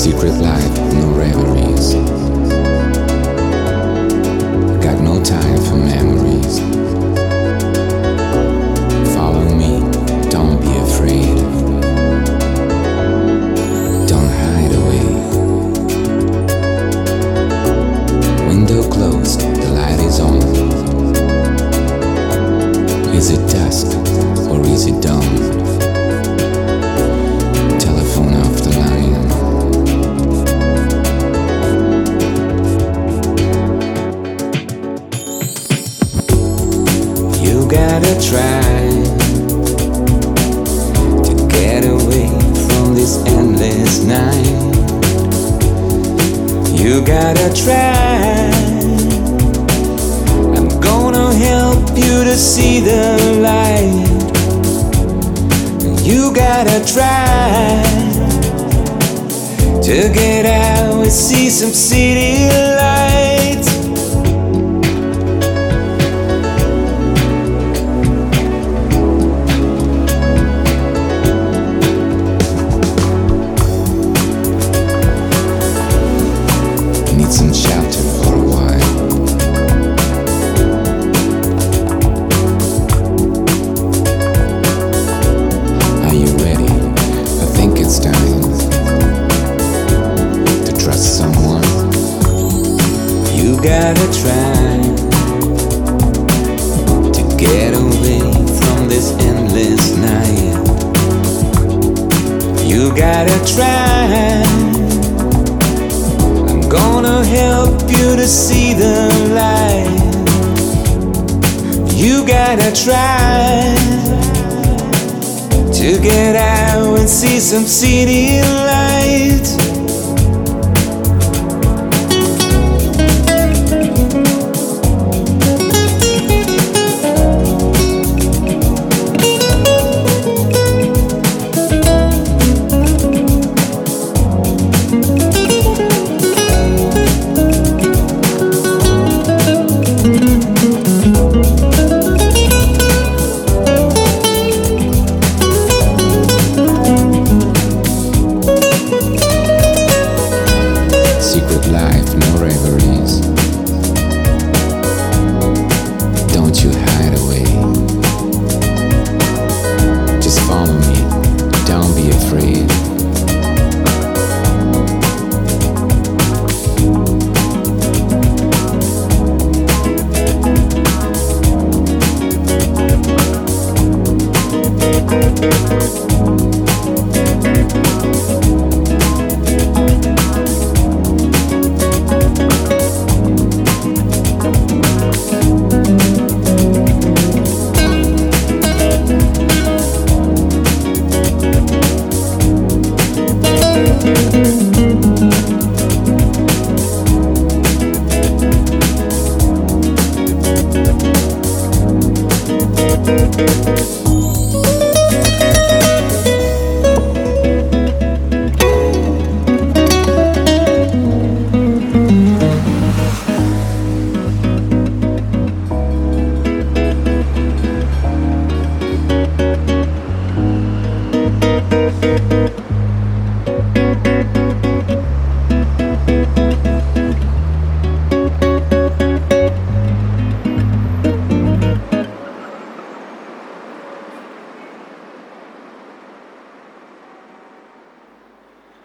Secret life, no reveries. Got no time for memories. Follow me, don't be afraid. Don't hide away. Window closed, the light is on. Is it dusk or is it dawn? Telephone off the line. You gotta try to get away from this endless night. You gotta try. I'm gonna help you to see the light. You gotta try to get out and see some city lights. Need some shelter for a while. Are you ready? I think it's time to trust someone. You gotta try to get away from this endless night. You gotta try. I'm gonna help you to see the light. You gotta try to get out and see some city lights. Secret life, no reveries. Don't you hide away. Just follow me, don't be afraid.